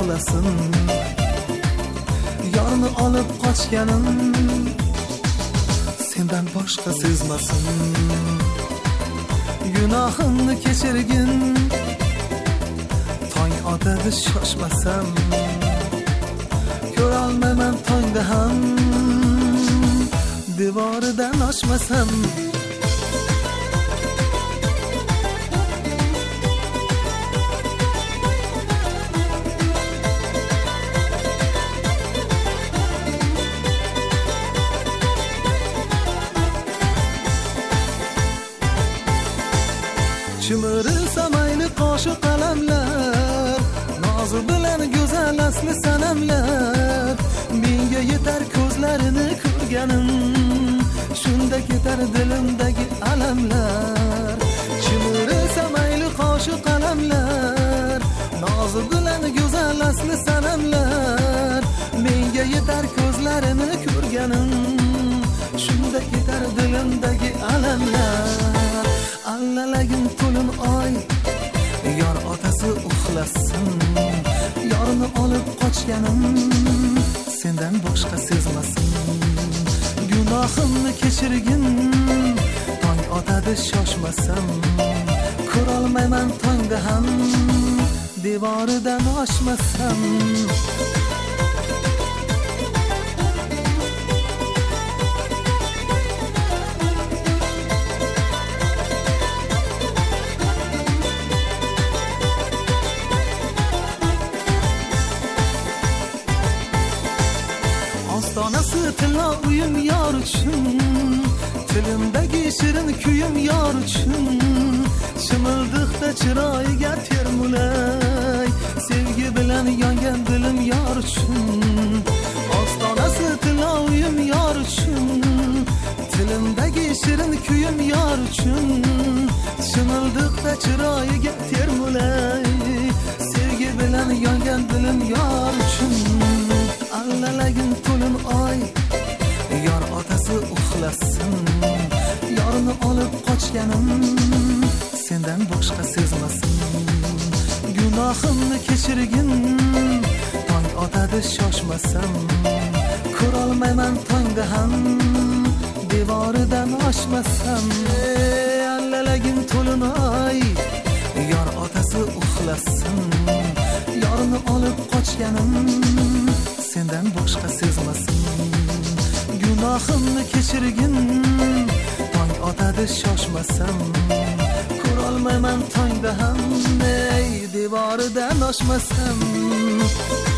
uxlasin. Yorni olib qochganim sendan boshqa sezmasin. Gunohimni kechirgin, tong otadi shoshmasam. Ko'rolmayman tongda ham, devoridan oshmasam. Chimirilsa mayli qoshi qalamlar, nozi bilan go'zal asli sanamlar. Menga yetar ko'zlarini ko'rganim, shunda ketar dilimdagi alamlar. Chimirilsa mayli qoshi qalamlar, nozi bilan go'zal asli sanamlar. Menga yetar ko'zlarini ko'rganim, shunda ketar dilimdagi alamlar. Allalagin to'lin oy, yor otasi uxlasin. Yorni olib qochganim sendan boshqa sezmasin. Gunohimni kechirgin, tong otadi shoshmasam. Ko'rolmayman tongda ham, devoridan oshmasam. Ostonasi tilla uyim yor uchun, tilimdagi shirin kuyim yor uchun. Shimildiqda chiroyiga termulay, sevgi bilan yongan dilim yor uchun. Ostonasi tilla uyim yor uchun, tilimdagi shirin kuyim yor uchun. Shimildiqda chiroyiga termulay, sevgi bilan yongan dilim yor uchun. Allalagin to'lin oy, yor otasi uxlasin. Yorni olib qochganim sendan boshqa sezmasin. Gunohimni kechirgin, tong otadi shoshmasam. Ko'rolmayman tongda ham, devoridan oshmasam. Allalagin to'lin oy, yor otasi uxlasin. Yorni olib qochganim sendan boshqa sezmasin. Gunohimni kechirgin, tong otadi shoshmasam. Ko'rolmayman tongda ham, devoridan oshmasam.